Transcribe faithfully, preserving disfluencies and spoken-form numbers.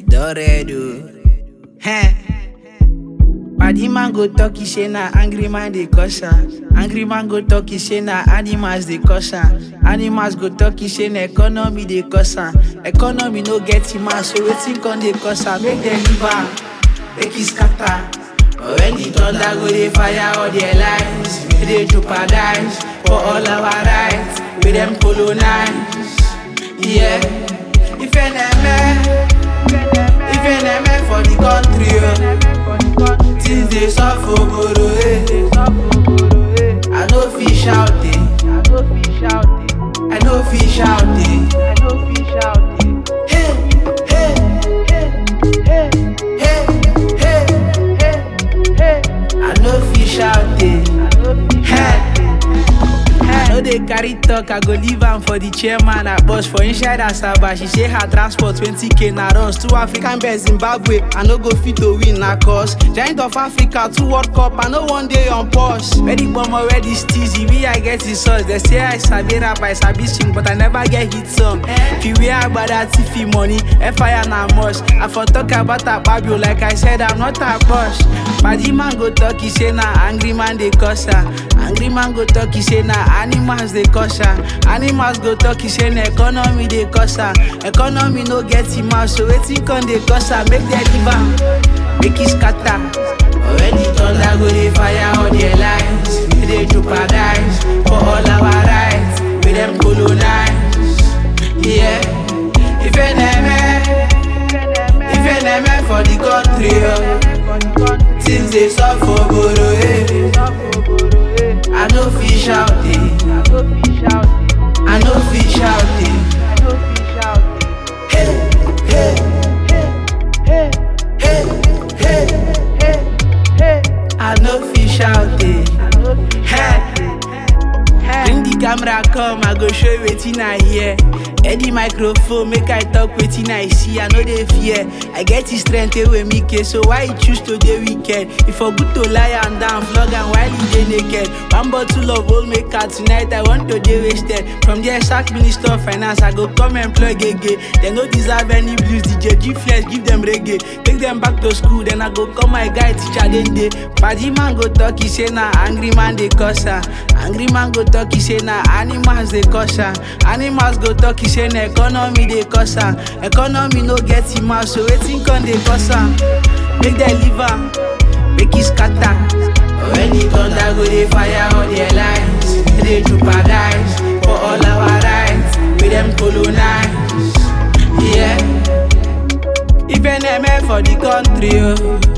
Doredo. Heh. Body man go talk, he say na angry man dey cause am. Angry man go talk, he say na animals dey cause am. Animals go talk, he say na economy dey cause am. Economy no get him man, so wetin come dey cause am? Make dem leave am, make e scatter. But when the thunder go dey fire all their lives, we dey jeopardize for all our rights, we dem colonize. Yeah, if enemy, if enemy for the country, oh. Things dey soft for Goro, eh. I no fit shout it, I no fit shout it. Hey, hey, hey, hey, hey, hey. I no fit shout it. Hey. I no dey carry talk, I go leave am for the chairman. I boss for inside Asaba. She say her transport twenty k na runs. Two African birds Zimbabwe, I no go fit to win na cause. Giant of Africa, two World Cup, I no one day on pause. Very bomber, where this teasy, me I get the sauce. They say I sabi rap, I sabi sing, but I never get hit song. If you wear about that T V money, F I R na must. I for talk about a babio, like I said, I'm not a boss. Body man go talk, he say na angry man dey cause am. Angry man go talk, he say na animals dey cause am. Animals go talk, he say na economy dey cause am. Economy no get him out, so wetin come dey cause am? Make dem leave am, make e scatter. But when the thunder go dey fire all their lives, we dey jeopardize for all our rights, we dem colonize. Yeah, if enemy, if enemy for the country, oh. Things dey soft for Goro, eh. I no fit shout it, I no fit shout it. Hey, hey, hey, hey, hey, I no fit shout it. Hey, bring the camera come, I go show you wetin I hear. Eddie microphone, make I talk wetin I see. I no dey fear, I get the strength wey me care. So why you choose to dey wicked? If for good to lie and down, flog and while you dey naked. One bottle of old maker tonight, I want to dey wasted. From there, sack Minister of Finance, I go come employ gege. They no deserve any blues, D J G Flex, give them reggae. Take them back to school, then I go call my guy teacher then day. Body man go talk, he say na angry man dey cause am. Angry man go talk, he say na animals dey cause am. Animals go talk, he say na economy dey cause am. Economy no get him out, so wetin come dey cause am? Make dem leave am, make e scatter. But when the thunder go dey fire all their lives, we dey jeopardize for all our rights, we dem colonize. Yeah, if enemy for the country, oh.